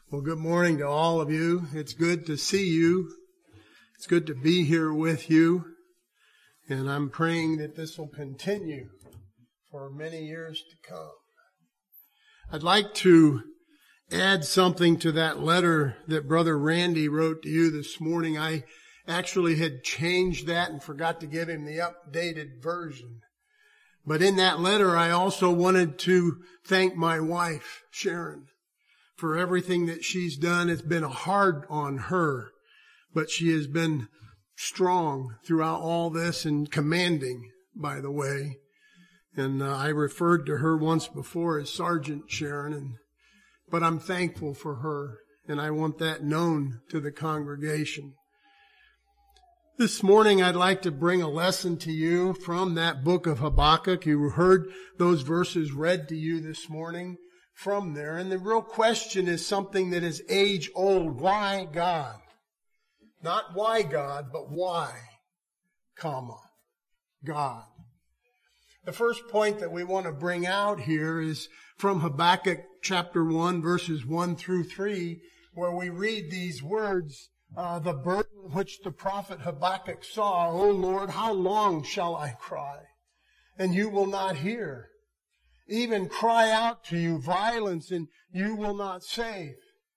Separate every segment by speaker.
Speaker 1: Well, good morning to all of you. It's good to see you. It's good to be here with you. And I'm praying that this will continue for many years to come. I'd like to add something to that letter that Brother Randy wrote to you this morning. I actually had changed that and forgot to give him the updated version. But in that letter, I also wanted to thank my wife, Sharon, for everything that she's done. It's been hard on her, but she has been strong throughout all this and commanding, by the way. And I referred to her once before as Sergeant Sharon, but I'm thankful for her, and I want that known to the congregation. This morning, I'd like to bring a lesson to you from that book of Habakkuk. You heard those verses read to you this morning from there. And the real question is something that is age old. Why God? Not why God, but why, God. The first point that we want to bring out here is from Habakkuk chapter 1, verses 1 through 3, where we read these words, the burden which the prophet Habakkuk saw, O Lord, how long shall I cry, and you will not hear? Even cry out to you violence, and you will not save.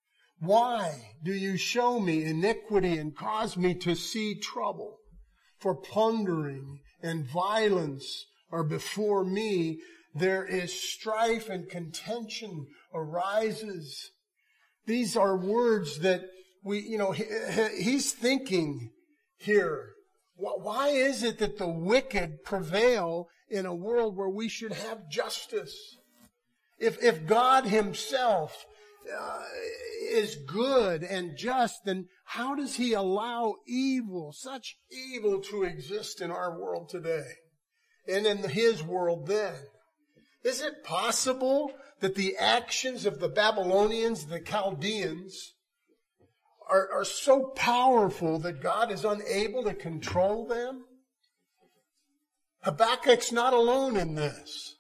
Speaker 1: Why do you show me iniquity and cause me to see trouble? For plundering and violence are before me. There is strife and contention arises. These are words that he's thinking here. Why is it that the wicked prevail in a world where we should have justice? If God himself is good and just, then how does he allow evil, such evil, to exist in our world today and in his world then? Is it possible that the actions of the Babylonians, the Chaldeans, are so powerful that God is unable to control them? Habakkuk's not alone in this.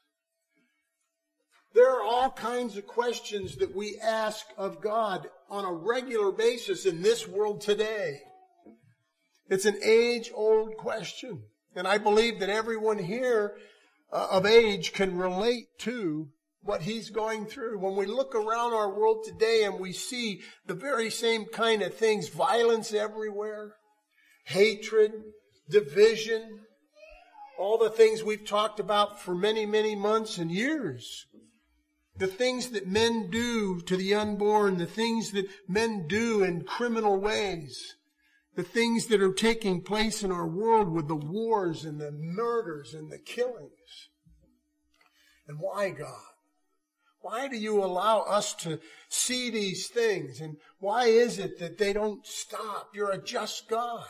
Speaker 1: There are all kinds of questions that we ask of God on a regular basis in this world today. It's an age-old question. And I believe that everyone here of age can relate to what he's going through. When we look around our world today and we see the very same kind of things, violence everywhere, hatred, division, all the things we've talked about for many, many months and years. The things that men do to the unborn, the things that men do in criminal ways, the things that are taking place in our world with the wars and the murders and the killings. And why, God? Why do you allow us to see these things? And why is it that they don't stop? You're a just God.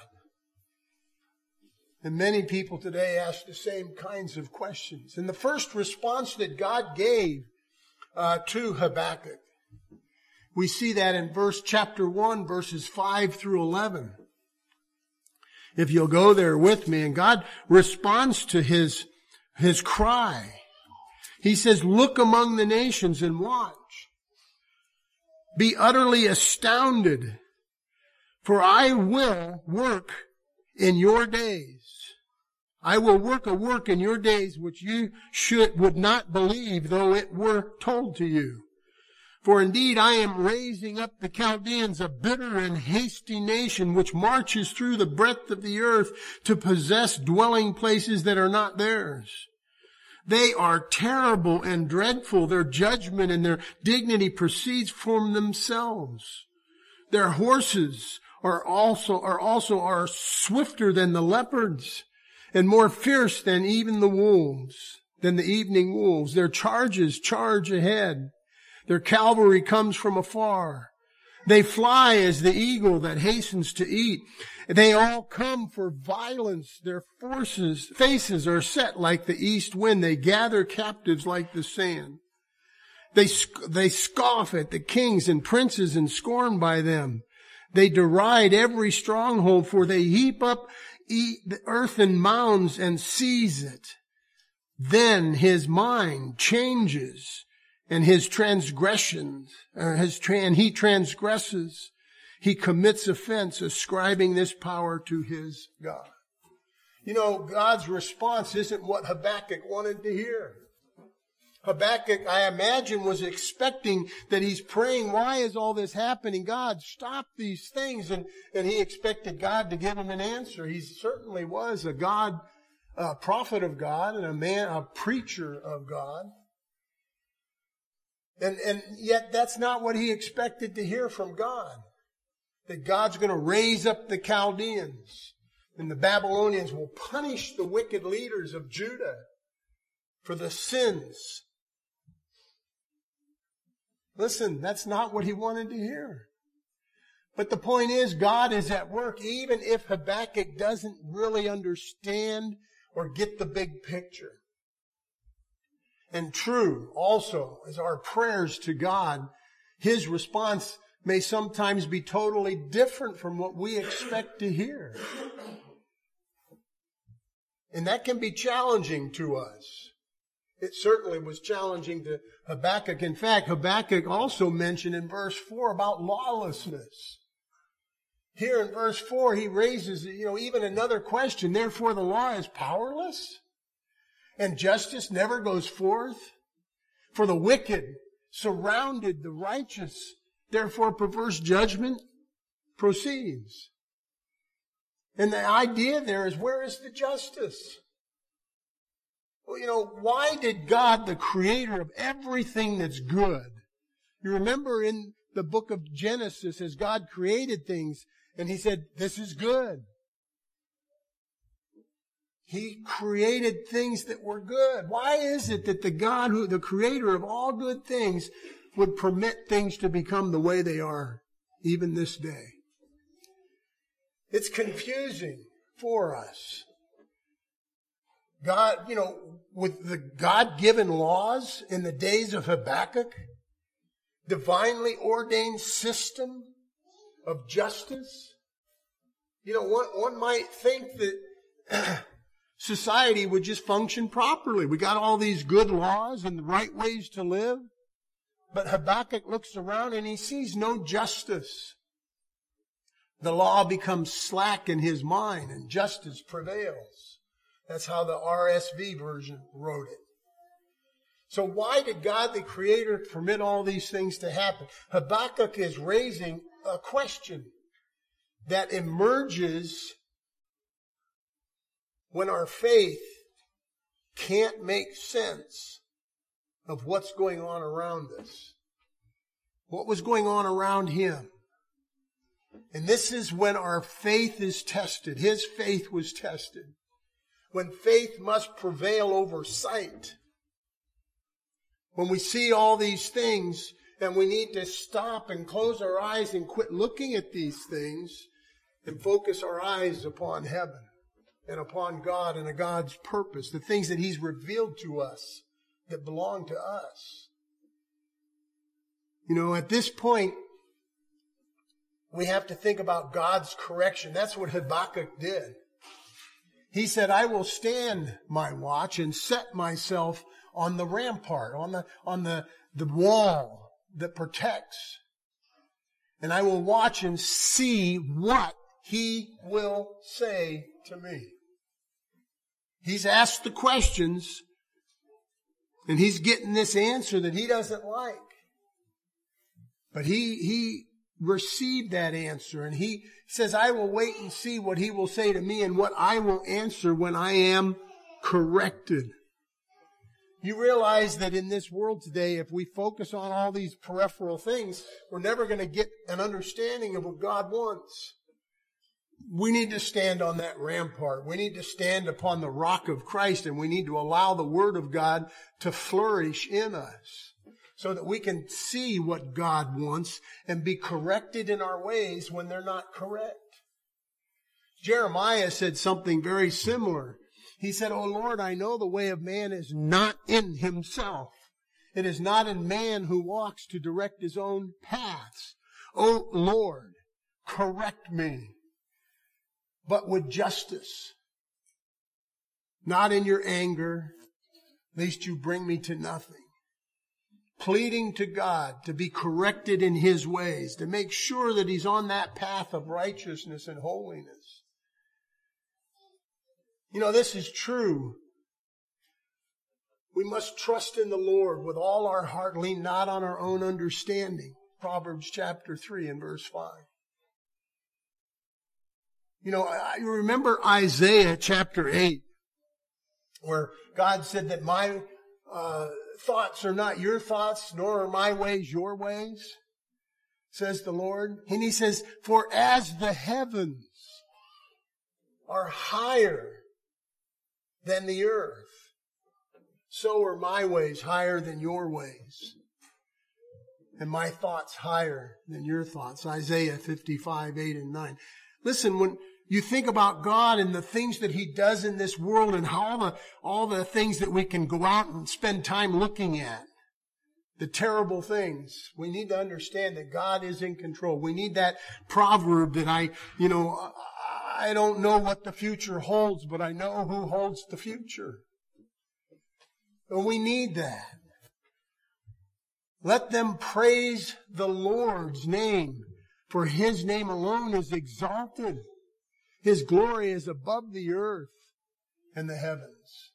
Speaker 1: And many people today ask the same kinds of questions. And the first response that God gave to Habakkuk, we see that in chapter 1, verses 5 through 11. If you'll go there with me, and God responds to his cry. He says, look among the nations and watch. Be utterly astounded, for I will work in your days. I will work a work in your days which you would not believe, though it were told to you. For indeed I am raising up the Chaldeans, a bitter and hasty nation, which marches through the breadth of the earth to possess dwelling places that are not theirs. They are terrible and dreadful. Their judgment and their dignity proceeds from themselves. Their horses are also swifter than the leopards, and more fierce than even the wolves, than the evening wolves. Their charges charge ahead. Their cavalry comes from afar. They fly as the eagle that hastens to eat. They all come for violence. Their faces are set like the east wind. They gather captives like the sand. They scoff at the kings and princes and scorn by them. They deride every stronghold, for they heap up the earthen mounds and seize it. Then his mind changes and his transgressions, and he transgresses, he commits offense, ascribing this power to his God. You know, God's response isn't what Habakkuk wanted to hear. Habakkuk, I imagine, was expecting that he's praying, why is all this happening? God, stop these things. And he expected God to give him an answer. He certainly was a prophet of God and a preacher of God. And yet that's not what he expected to hear from God. That God's going to raise up the Chaldeans and the Babylonians will punish the wicked leaders of Judah for the sins. Listen, that's not what he wanted to hear. But the point is, God is at work, even if Habakkuk doesn't really understand or get the big picture. And true also is our prayers to God. His response may sometimes be totally different from what we expect to hear. And that can be challenging to us. It certainly was challenging to Habakkuk. In fact, Habakkuk also mentioned in verse 4 about lawlessness. Here in verse 4, he raises, even another question. Therefore, the law is powerless, and justice never goes forth. For the wicked surrounded the righteous. Therefore, perverse judgment proceeds. And the idea there is, where is the justice? Well, why did God, the creator of everything that's good, you remember in the book of Genesis, as God created things, and he said, this is good. He created things that were good. Why is it that the God, the creator of all good things, would permit things to become the way they are, even this day? It's confusing for us. God, with the God-given laws in the days of Habakkuk, divinely ordained system of justice, one might think that society would just function properly. We got all these good laws and the right ways to live. But Habakkuk looks around and he sees no justice. The law becomes slack in his mind and justice prevails. That's how the RSV version wrote it. So why did God, the Creator, permit all these things to happen? Habakkuk is raising a question that emerges when our faith can't make sense of what's going on around us. What was going on around him? And this is when our faith is tested. His faith was tested. When faith must prevail over sight. When we see all these things and we need to stop and close our eyes and quit looking at these things and focus our eyes upon heaven and upon God and God's purpose, the things that He's revealed to us that belong to us. At this point, we have to think about God's correction. That's what Habakkuk did. He said, I will stand my watch and set myself on the rampart, on the wall that protects. And I will watch and see what He will say to me. He's asked the questions, and he's getting this answer that he doesn't like. But he received that answer, and he says, I will wait and see what He will say to me and what I will answer when I am corrected. You realize that in this world today, if we focus on all these peripheral things, we're never going to get an understanding of what God wants. We need to stand on that rampart. We need to stand upon the rock of Christ, and we need to allow the Word of God to flourish in us so that we can see what God wants and be corrected in our ways when they're not correct. Jeremiah said something very similar. He said, O Lord, I know the way of man is not in himself. It is not in man who walks to direct his own paths. O Lord, correct me, but with justice, not in your anger, lest you bring me to nothing. pleading to God to be corrected in his ways, to make sure that he's on that path of righteousness and holiness. You know, this is true. We must trust in the Lord with all our heart, lean not on our own understanding. Proverbs chapter 3 and verse 5. You know, you remember Isaiah chapter 8, where God said that my thoughts are not your thoughts, nor are my ways your ways, says the Lord. And he says, for as the heavens are higher than the earth, so are my ways higher than your ways, and my thoughts higher than your thoughts. Isaiah 55, 8 and 9. Listen, when you think about God and the things that he does in this world and how all the things that we can go out and spend time looking at, the terrible things, we need to understand that God is in control. We need that proverb that I don't know what the future holds, but I know who holds the future. And we need that. Let them praise the Lord's name, for his name alone is exalted. His glory is above the earth and the heavens.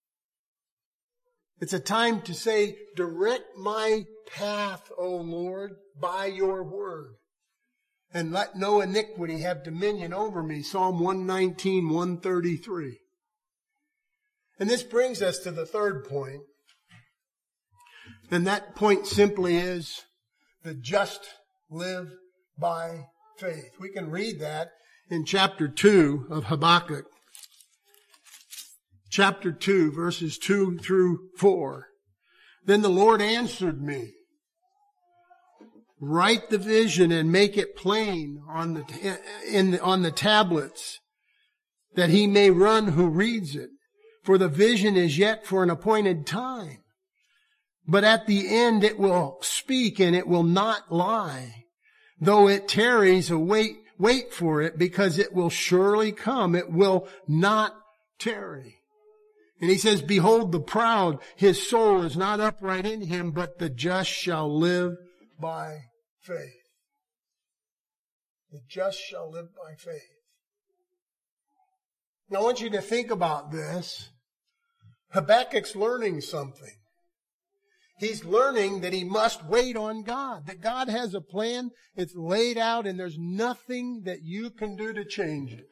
Speaker 1: It's a time to say, direct my path, O Lord, by your word. And let no iniquity have dominion over me. Psalm 119, 133. And this brings us to the third point. And that point simply is, the just live by faith. We can read that in chapter 2 of Habakkuk. Chapter 2, verses 2 through 4. Then the Lord answered me, write the vision and make it plain on the tablets, that he may run who reads it. For the vision is yet for an appointed time. But at the end it will speak and it will not lie. Though it tarries, wait for it, because it will surely come. It will not tarry. And he says, behold the proud, his soul is not upright in him, but the just shall live by faith. The just shall live by faith. Now I want you to think about this. Habakkuk's learning something. He's learning that he must wait on God, that God has a plan, it's laid out, and there's nothing that you can do to change it.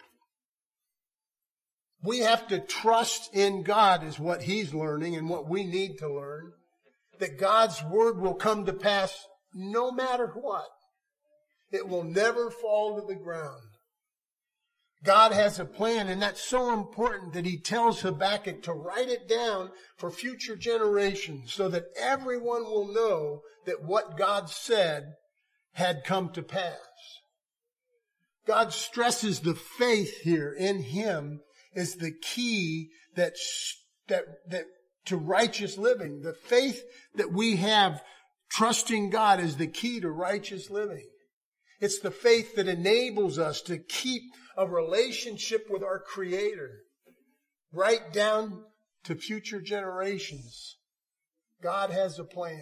Speaker 1: We have to trust in God is what he's learning and what we need to learn, that God's word will come to pass no matter what. It will never fall to the ground. God has a plan, and that's so important that he tells Habakkuk to write it down for future generations so that everyone will know that what God said had come to pass. God stresses the faith here in him is the key that to righteous living. The faith that we have trusting God is the key to righteous living. It's the faith that enables us to keep a relationship with our Creator right down to future generations. God has a plan.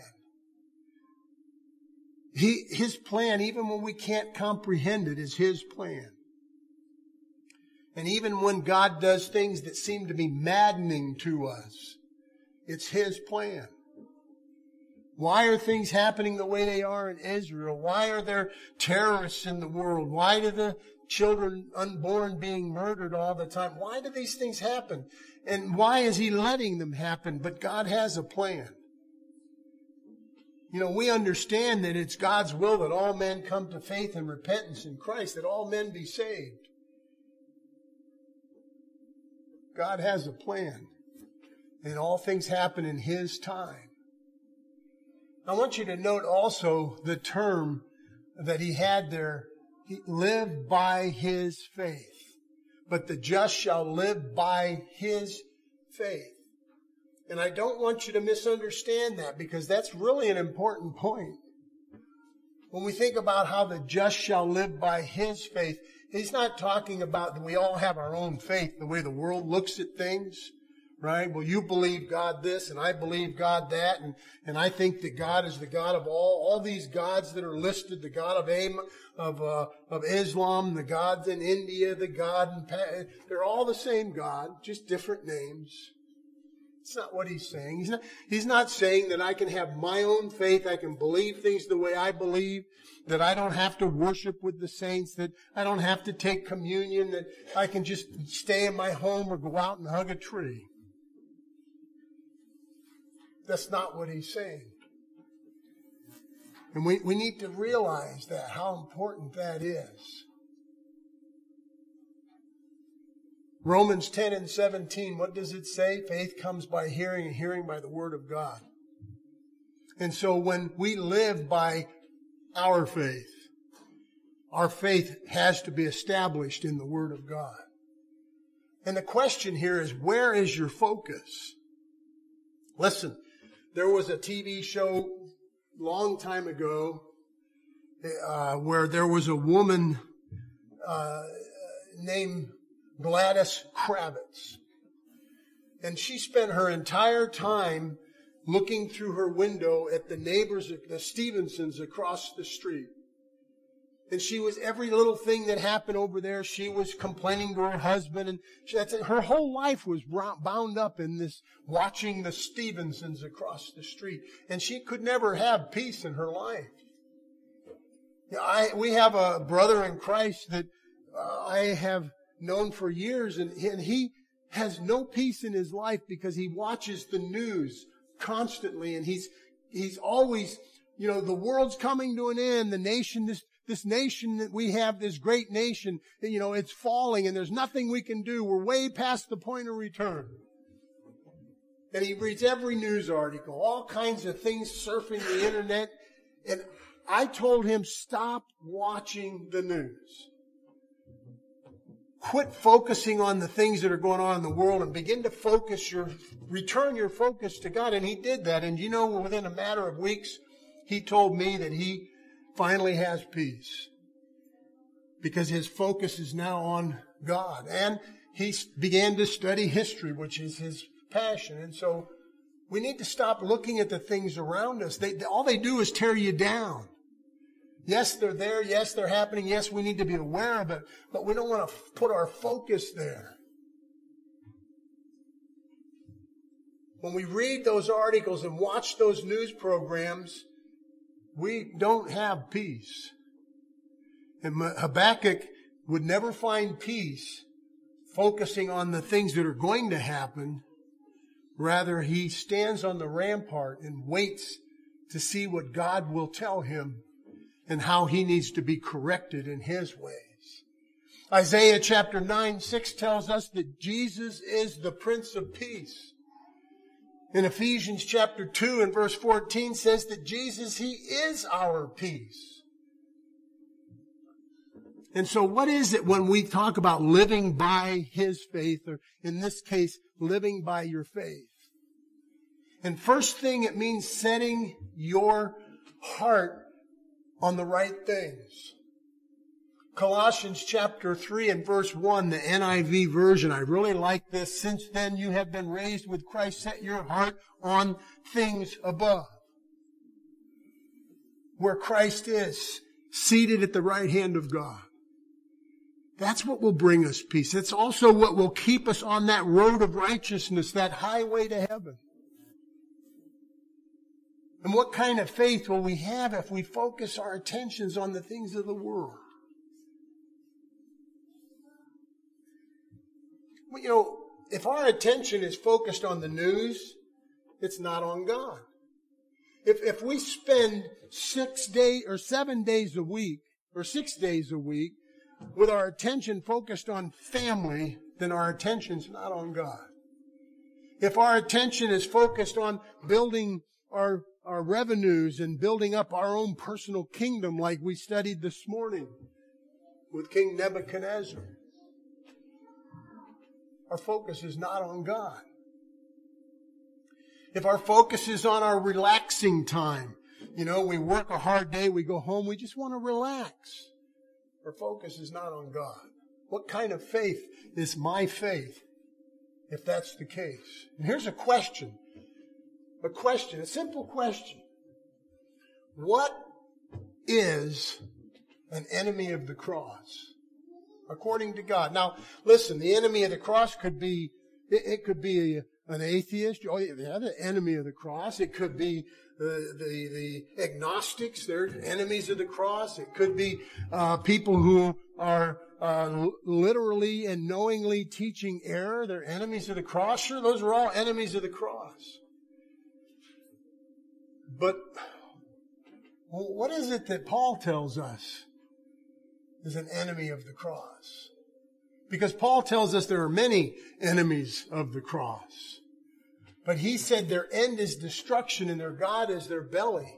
Speaker 1: His plan, even when we can't comprehend it, is his plan. And even when God does things that seem to be maddening to us, it's his plan. Why are things happening the way they are in Israel? Why are there terrorists in the world? Why do the children unborn being murdered all the time? Why do these things happen? And why is he letting them happen? But God has a plan. You know, we understand that it's God's will that all men come to faith and repentance in Christ, that all men be saved. God has a plan, and all things happen in his time. I want you to note also the term that he had there. He lived by his faith. But the just shall live by his faith. And I don't want you to misunderstand that, because that's really an important point. When we think about how the just shall live by his faith, he's not talking about that we all have our own faith, the way the world looks at things, right? Well, you believe God this, and I believe God that, and I think that God is the God of all these gods that are listed, the God of Islam, the gods in India, the God in they're all the same God, just different names. It's not what he's saying. He's not saying that I can have my own faith, I can believe things the way I believe, that I don't have to worship with the saints, that I don't have to take communion, that I can just stay in my home or go out and hug a tree. That's not what he's saying. And we need to realize that, how important that is. Romans 10 and 17, what does it say? Faith comes by hearing, and hearing by the word of God. And so when we live by our faith has to be established in the word of God. And the question here is, where is your focus? Listen, there was a TV show a long time ago where there was a woman named Gladys Kravitz. And she spent her entire time looking through her window at the neighbors, the Stevensons across the street. And she was, every little thing that happened over there, she was complaining to her husband. And her whole life was bound up in this, watching the Stevensons across the street. And she could never have peace in her life. We have a brother in Christ that I have known for years, and he has no peace in his life because he watches the news constantly, and he's always, the world's coming to an end, the nation, this nation that we have, this great nation, it's falling, and there's nothing we can do. We're way past the point of return. And he reads every news article, all kinds of things, surfing the internet, and I told him, stop watching the news. Quit focusing on the things that are going on in the world and begin to return your focus to God. And he did that. And within a matter of weeks, he told me that he finally has peace because his focus is now on God. And he began to study history, which is his passion. And so we need to stop looking at the things around us. All they do is tear you down. Yes, they're there. Yes, they're happening. Yes, we need to be aware of it. But we don't want to put our focus there. When we read those articles and watch those news programs, we don't have peace. And Habakkuk would never find peace focusing on the things that are going to happen. Rather, he stands on the rampart and waits to see what God will tell him and how he needs to be corrected in his ways. Isaiah chapter 9:6 tells us that Jesus is the Prince of Peace. In Ephesians chapter 2 and verse 14 says that Jesus, he is our peace. And so what is it when we talk about living by his faith, or in this case, living by your faith? And first thing, it means setting your heart on the right things. Colossians chapter 3 and verse 1, the NIV version. I really like this. Since then you have been raised with Christ, set your heart on things above, where Christ is, seated at the right hand of God. That's what will bring us peace. It's also what will keep us on that road of righteousness, that highway to heaven. And what kind of faith will we have if we focus our attentions on the things of the world? Well, if our attention is focused on the news, it's not on God. If we spend 6 days or 7 days a week or 6 days a week with our attention focused on family, then our attention's not on God. If our attention is focused on building our revenues and building up our own personal kingdom, like we studied this morning with King Nebuchadnezzar, our focus is not on God. If our focus is on our relaxing time, we work a hard day, we go home, we just want to relax, our focus is not on God. What kind of faith is my faith if that's the case. And here's a question, a simple question. What is an enemy of the cross, according to God? Now, listen, the enemy of the cross could be, it could be an atheist. Oh, yeah, the enemy of the cross. It could be the agnostics. They're enemies of the cross. It could be people who are literally and knowingly teaching error. They're enemies of the cross. Sure, those are all enemies of the cross. But what is it that Paul tells us is an enemy of the cross? Because Paul tells us there are many enemies of the cross. But he said their end is destruction and their God is their belly.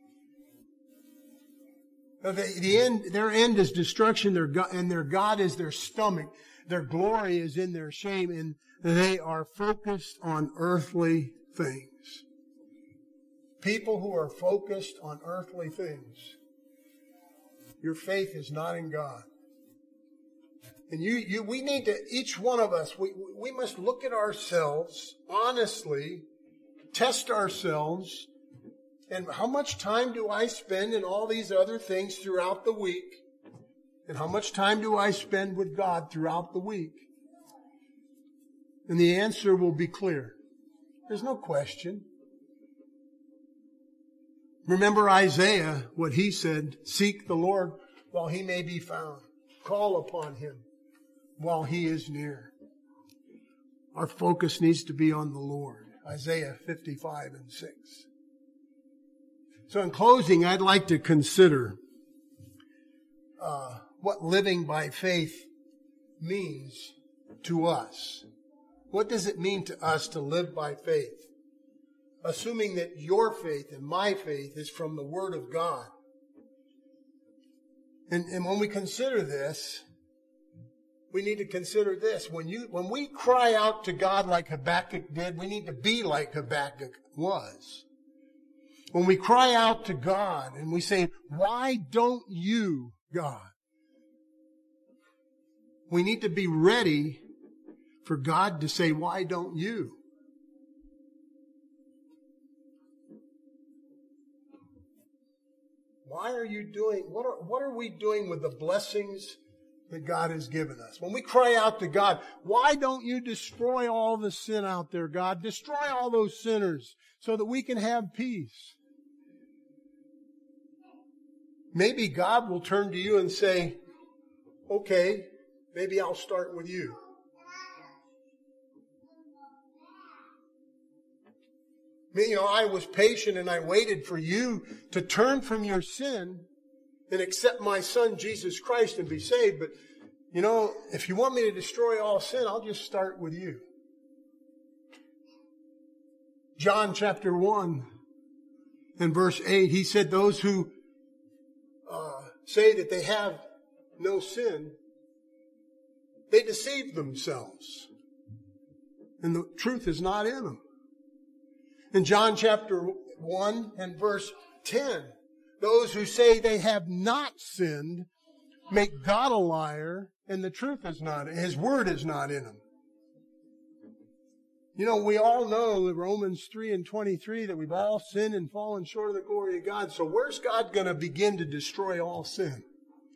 Speaker 1: Their end is destruction, and their God is their stomach. Their glory is in their shame, and they are focused on earthly things. People who are focused on earthly things. Your faith is not in God. And we need to, each one of us, we must look at ourselves honestly, test ourselves, and how much time do I spend in all these other things throughout the week? And how much time do I spend with God throughout the week? And the answer will be clear. There's no question. Remember Isaiah, what he said, seek the Lord while he may be found. Call upon him while he is near. Our focus needs to be on the Lord. Isaiah 55 and 6. So in closing, I'd like to consider what living by faith means to us. What does it mean to us to live by faith? Assuming that your faith and my faith is from the Word of God. And when we consider this, we need to consider this. When we cry out to God like Habakkuk did, we need to be like Habakkuk was. When we cry out to God and we say, why don't you, God? We need to be ready for God to say, why don't you? Why are you doing, what are we doing with the blessings that God has given us? When we cry out to God, why don't you destroy all the sin out there, God? Destroy all those sinners so that we can have peace. Maybe God will turn to you and say, okay, maybe I'll start with you. I was patient and I waited for you to turn from your sin and accept my Son, Jesus Christ, and be saved. But, if you want me to destroy all sin, I'll just start with you. John chapter 1 and verse 8, he said, those who say that they have no sin, they deceive themselves. And the truth is not in them. In John chapter 1 and verse 10, those who say they have not sinned make God a liar, and the truth is not, His word is not in them. We all know in Romans 3 and 23 that we've all sinned and fallen short of the glory of God. So where's God going to begin to destroy all sin?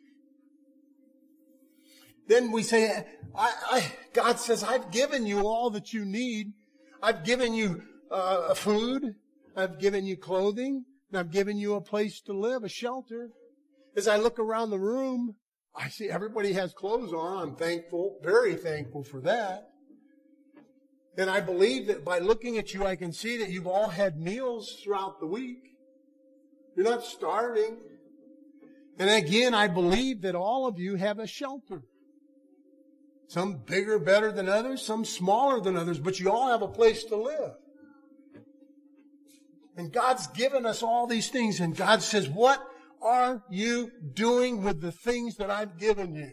Speaker 1: Then we say, God says, I've given you all that you need. I've given you food. I've given you clothing. And I've given you a place to live, a shelter. As I look around the room, I see everybody has clothes on. I'm thankful, very thankful for that. And I believe that by looking at you, I can see that you've all had meals throughout the week. You're not starving. And again, I believe that all of you have a shelter. Some bigger, better than others, some smaller than others, but you all have a place to live. And God's given us all these things, and God says, what are you doing with the things that I've given you?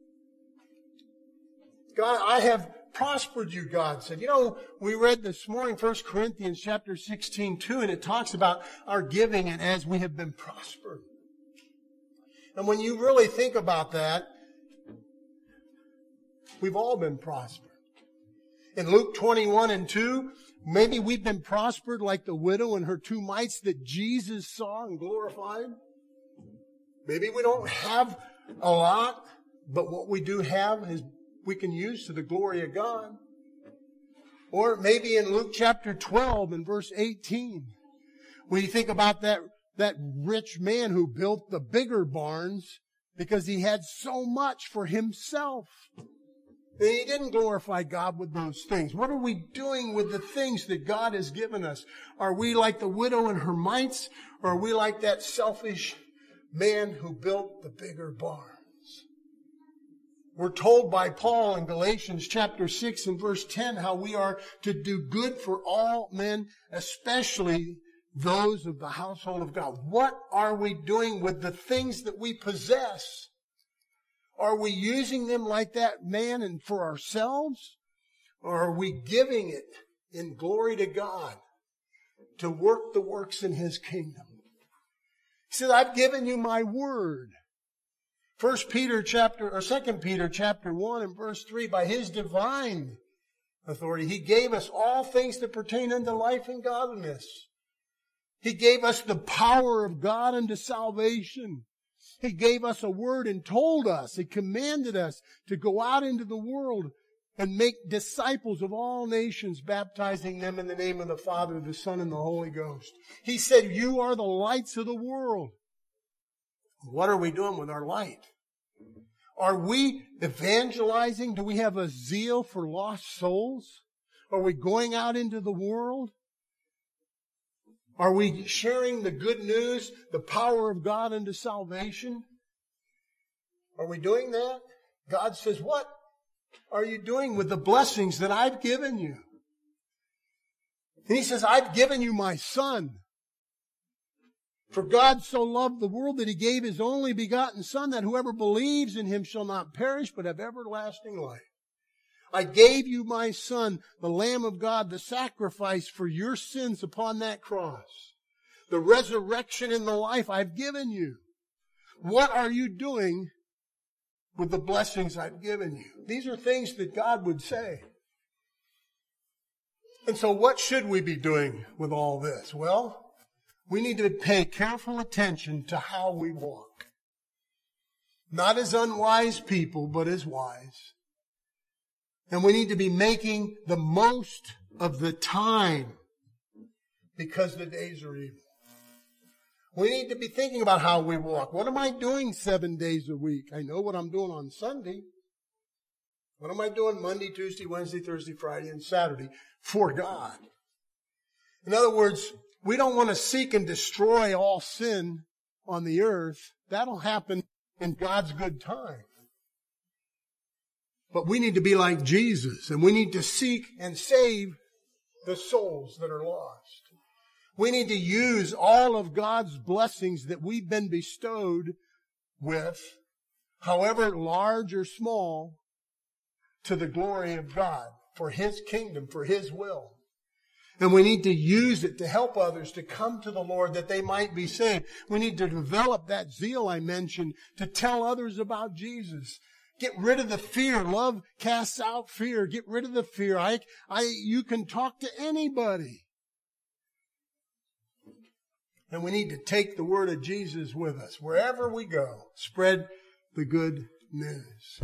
Speaker 1: God, I have prospered you, God said. We read this morning 1 Corinthians chapter 16:2, and it talks about our giving and as we have been prospered. And when you really think about that, we've all been prospered. In Luke 21:2, maybe we've been prospered like the widow and her 2 mites that Jesus saw and glorified. Maybe we don't have a lot, but what we do have is we can use to the glory of God. Or maybe in Luke chapter 12 and verse 18, when you think about that rich man who built the bigger barns because he had so much for himself. And he didn't glorify God with those things. What are we doing with the things that God has given us? Are we like the widow and her mites? Or are we like that selfish man who built the bigger barns? We're told by Paul in Galatians chapter 6 and verse 10 how we are to do good for all men, especially those of the household of God. What are we doing with the things that we possess? Are we using them like that man and for ourselves? Or are we giving it in glory to God to work the works in His kingdom? He says, I've given you my word. 2 Peter chapter 1 and verse 3, by His divine authority, He gave us all things that pertain unto life and godliness. He gave us the power of God unto salvation. He gave us a word and told us, He commanded us to go out into the world and make disciples of all nations, baptizing them in the name of the Father, the Son, and the Holy Ghost. He said, you are the lights of the world. What are we doing with our light? Are we evangelizing? Do we have a zeal for lost souls? Are we going out into the world? Are we sharing the good news, the power of God unto salvation? Are we doing that? God says, what are you doing with the blessings that I've given you? And He says, I've given you my Son. For God so loved the world that He gave His only begotten Son, that whoever believes in Him shall not perish, but have everlasting life. I gave you my Son, the Lamb of God, the sacrifice for your sins upon that cross. The resurrection and the life I've given you. What are you doing with the blessings I've given you? These are things that God would say. And so what should we be doing with all this? Well, we need to pay careful attention to how we walk. Not as unwise people, but as wise. And we need to be making the most of the time because the days are evil. We need to be thinking about how we walk. What am I doing 7 days a week? I know what I'm doing on Sunday. What am I doing Monday, Tuesday, Wednesday, Thursday, Friday, and Saturday for God? In other words, we don't want to seek and destroy all sin on the earth. That'll happen in God's good time. But we need to be like Jesus, and we need to seek and save the souls that are lost. We need to use all of God's blessings that we've been bestowed with, however large or small, to the glory of God, for His kingdom, for His will. And we need to use it to help others to come to the Lord that they might be saved. We need to develop that zeal I mentioned to tell others about Jesus. Get rid of the fear. Love casts out fear. Get rid of the fear. You can talk to anybody. And we need to take the word of Jesus with us wherever we go. Spread the good news.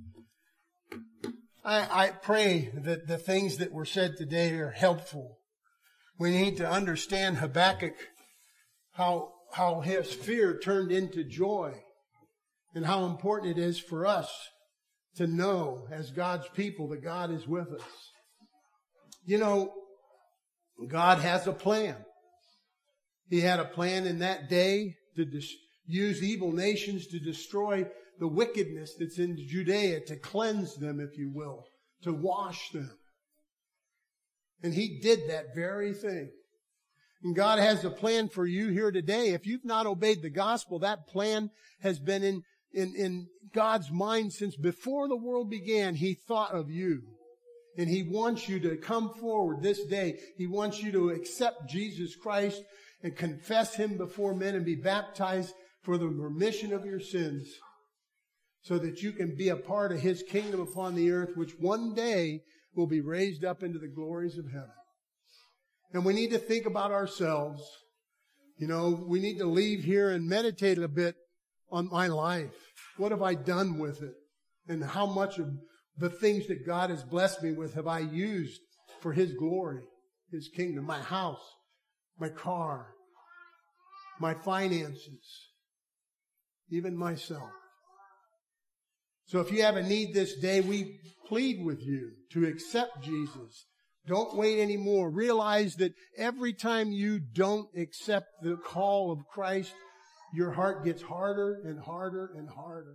Speaker 1: I pray that the things that were said today are helpful. We need to understand Habakkuk, how his fear turned into joy, and how important it is for us to know as God's people that God is with us. You know, God has a plan. He had a plan in that day to use evil nations to destroy the wickedness that's in Judea, to cleanse them, if you will, to wash them. And He did that very thing. And God has a plan for you here today. If you've not obeyed the gospel, that plan has been in God's mind since before the world began. He thought of you. And He wants you to come forward this day. He wants you to accept Jesus Christ and confess Him before men and be baptized for the remission of your sins, so that you can be a part of His kingdom upon the earth, which one day will be raised up into the glories of heaven. And we need to think about ourselves. You know, we need to leave here and meditate a bit on my life. What have I done with it? And how much of the things that God has blessed me with have I used for His glory, His kingdom, my house, my car, my finances, even myself. So if you have a need this day, we plead with you to accept Jesus. Don't wait anymore. Realize that every time you don't accept the call of Christ, your heart gets harder and harder and harder.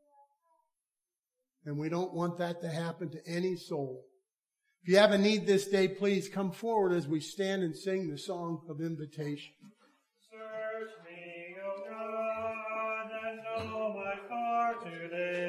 Speaker 1: And we don't want that to happen to any soul. If you have a need this day, please come forward as we stand and sing the song of invitation.
Speaker 2: Search me, O God, and know my heart today.